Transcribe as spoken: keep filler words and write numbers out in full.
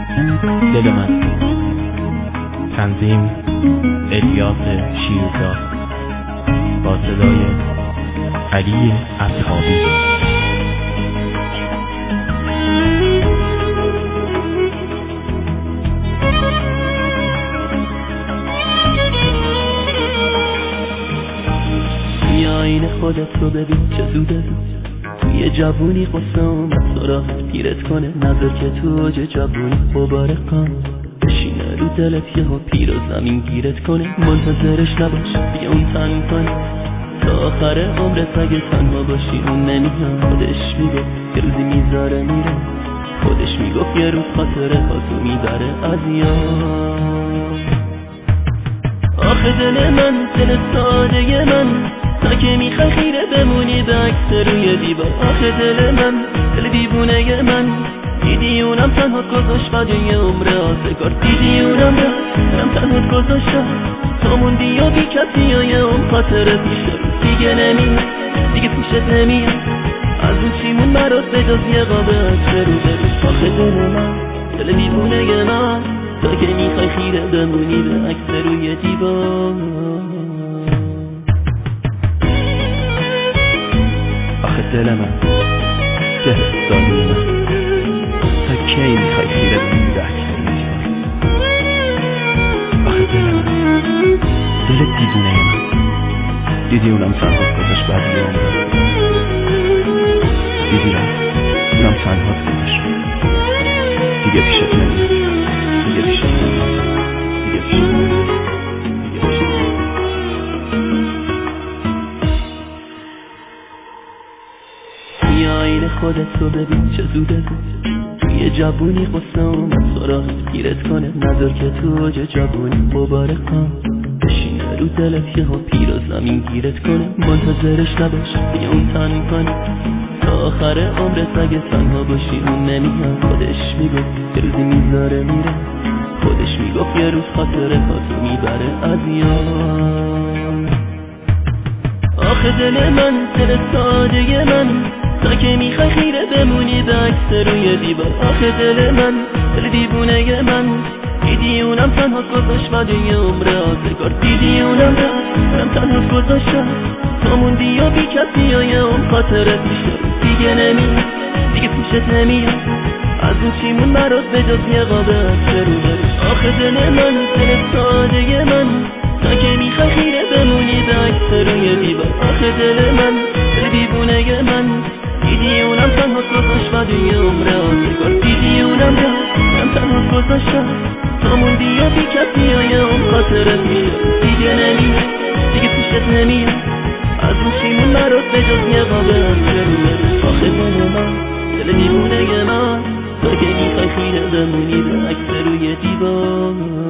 دل من. تنظیم الیاس شیرزاد با صدای علی اصحابی. بیا این خودت رو ببین چه زوده توی جوونی قصه اومد سراغت پیرت کنه، نظر که تو اوج جوونی مبارک کن، بشینه رو دلت یه ها پیر و زمین گیرت کنه، منتظرش نباش بیا اون تن کنه تا آخر عمرت. اگه تنها باشی اون نمیاد، خودش میگفت یه روزی میذاره میره، خودش میگفت یه روز خاطره خاطو میبره از یاد. آخه دل من دل ساده من، تا که میخوای خیره بمونی به عکس روی دیوار. آخه دل من دل دیوونه من، دیدی اونم تنها گذاشت بعد یه عمر آزگار، دیدی اونم اونم تنها گذاشت تا موندی و بی کسی و یه اون خاطره پیشه دیگه نمیاد، دیگه پیشت نمیاد از اون چیمون برات به جز یه قابه عکس رو بروش. آخه دل من دل دیوونه من، تا که میخوای خیره بمونی به عکس روی دیوار. آخه دل من دل ساده من، تا کی میخوای خیره بمونی به عکس روی دیوار. آخه دل من دل دیوونه من، دیدی اونم تنها گذاشت بعد یه عمر، دیدی اونم تنها گذاشت دیگه پیشت نمیاد، دیگه پیشت نمیاد، دیگه پیشت نمیاد، دیگه پیشت نمیاد. بیا این خودت رو ببین چه زوده بود توی جوونی قصه اومد سراغت گیرت کنه، نظر که تو اوج جوونی مبارک کن، بشینه رو دلت یه ها پیر و زمین گیرت کنه، منتظرش نباش بیا اون تن کنه تا آخر عمرت. اگه تنها باشی اون نمیاد، خودش میگفت یه روزی میذاره میره، خودش میگفت یه روز خاطره خاطر میبره از یاد. آخه دل من دل ساده من، تا که میخوای خیره بمونی به عکس روی دیوار. آخه دل من دل دیوونه من، دیدی اونم تنها گذاشت بعد یه عمر آزگار، دیدی اونم اونم تنها گذاشت تا موندی و بی کسی و یه اون خاطره پیشه دیگه نمیاد، دیگه پیشت نمیاد از اون چیمون برات به جز یه قابه عکس رو بروش. آخه دل من دل ساده من، تا که میخوای خیره بمونی به عکس روی دیوار. آخه دل من دل دیوونه من، دیدی اونم تنها گذاشت بعد یه عمر آزگار، دیدی اونم اونم تنها گذاشت تا موندی و بی کسی و یه اون خاطره پیشه دیگه نمیاد، دیگه پیشت نمیاد از اون چیمون برات به جز یه قابه عکس رو بروش. آخه دل من دل دیوونه من، تا که میخوای خیره بمونی به عکس روی دیوار.